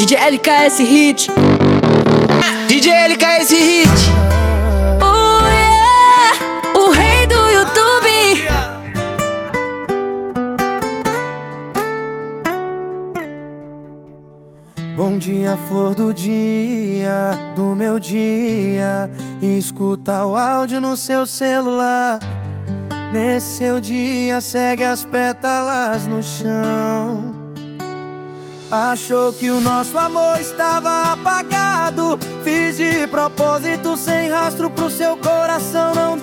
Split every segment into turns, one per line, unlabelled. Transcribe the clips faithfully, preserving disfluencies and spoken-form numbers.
D J L K S Hit.
D J L K S Hit.
Oh yeah, o rei do YouTube.
Bom dia, flor do dia, do meu dia. Escuta o áudio no seu celular. Nesse seu dia segue as pétalas no chão. Achou que o nosso amor estava apagado. Fiz de propósito sem rastro pro seu coração não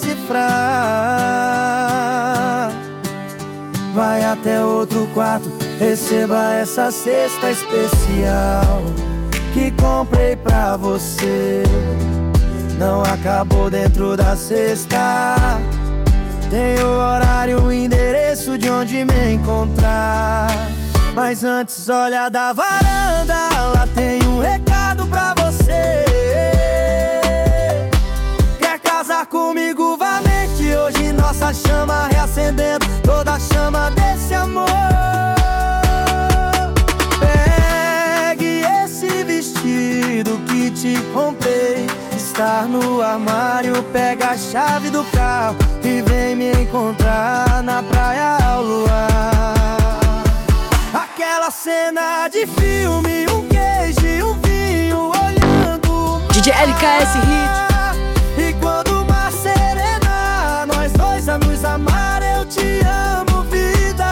decifrar. Vai até outro quarto, receba essa cesta especial que comprei pra você. Não acabou dentro da cesta. Tem o horário, o endereço de onde me encontrar. Mas antes olha da varanda, lá tem um recado pra você. Quer casar comigo, vá mente. Hoje nossa chama reacendendo toda a chama desse amor. Pegue esse vestido que te comprei, está no armário. Pega a chave do carro e vem me encontrar na praia ao luar. Aquela cena de filme, um queijo e um vinho olhando
D J L K S Hit.
E quando o mar serena, nós dois a nos amar, eu te amo, vida.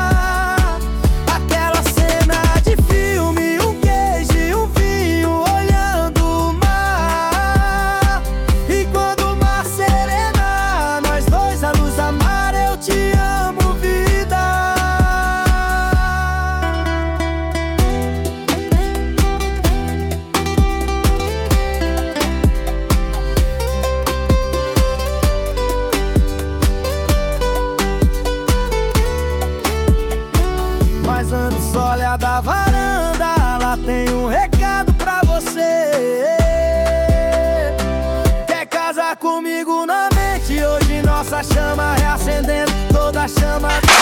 Aquela cena de filme, um queijo e um vinho olhando o mar. E quando o mar serena, nós dois a nos amar, eu te amo, vida. Mas antes olha da varanda, lá tem um recado pra você. Quer casar comigo na mente? Hoje nossa chama reacendendo toda a chama.